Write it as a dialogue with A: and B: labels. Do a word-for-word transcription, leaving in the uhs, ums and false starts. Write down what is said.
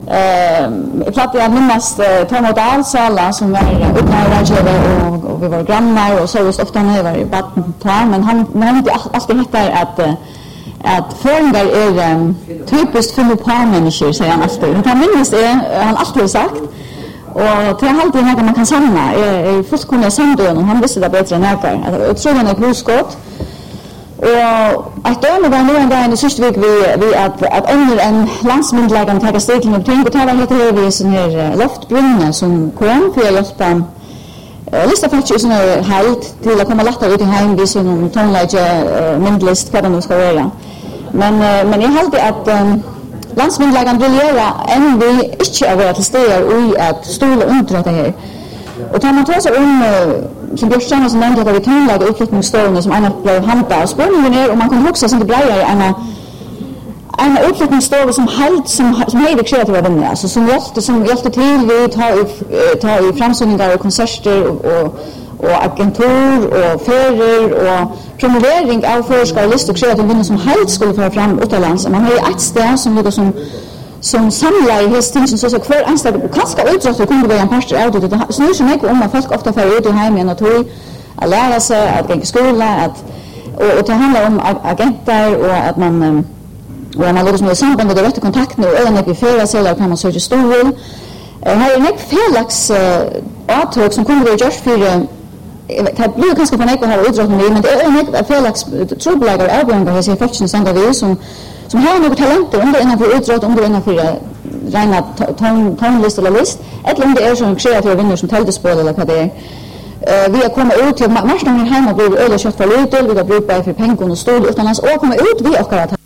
A: Jag plattade jag minnas Tomo Dalsala som var uppnärvärdsgivare och, och vi var grannar och så just ofta när jag var i badminton, men han, men han inte alltid hittar att att förändrar är um, typiskt för lokalmänniskor, säger han alltid. Det kan minnas det, han alltid har sagt. Och till alltid något man kan samla är fullkomliga samdön och han visste det bättre än jag. Jag tror han är påskott. Och att döma var nu en dag i sista vik vi, vi att, att under en landsmyndiglägaren taga stegling och ting och talar helt över i sån här loftbrunna som kom för att hjälpa Lista faktiskt sån här halt till att komma lättare ut i hem vid sån tonläge myndlist vad det nu ska vara. Men men jag hade att um, landsmyndiglägaren briljera än vi inte är till steg i att stola under det här. Och tar man tar sig om som Björn som nämnde att vi tonläge utflyttningsstående som annat blev hanta och spårningen ner och man kan också sen grejer en en utflyttningsstående som halt som som hade kreativa vänner alltså som hjälpte som hjälpte till vi tar i tar i framsynningar och konserter och och och agentur och ferier och promovering av forskare och listor kreativa vänner som halt skulle föra fram utomlands. Man har ju ett ställe som ligger som som samlar i hästing som så så kvar anställd och kanske utrustning kunde vara en pastor out det så nu så mycket om att folk ofta får ut i hemmen och tog att lära sig att gå i skola att och, och det handlar om agenter och att man och man lägger som i samband med det rätta kontakten och även när vi förra säljer kan man söka stol. Här är en felaks avtryck som kommer att görs för det blir ganska på näka här utrustning men det är en felaks trubbelagar avgångar här ser faktiskt sen vi som som har något talent om det innanför utrustning om det innanför rena tonlist eller list eller om det är som kreativa vänner som tältespel eller vad det är. Uh, vi har kommit ut till marknaden hemma och blivit överkött för lite, vi har brukat för pengar och stol utomlands och kommit ut vi och